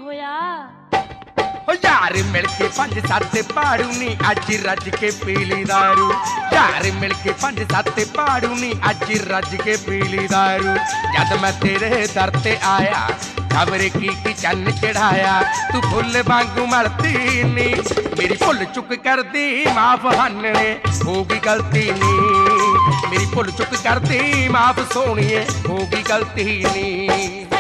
होया ओ यार मिलके 5-7 पाड़ू नी अज रज के पीली दारू यार मिलके 5-7 पाड़ू नी अज रज के पीली दारू जद मैं तेरे दर ते आया खबरे की चन्न चढ़ाया तू फुल वांगू मलती नी मेरी भुल चुक कर दी माफ हानने होगी गलती नी मेरी भुल चुक कर दी माफ सोनिए होगी गलती नी।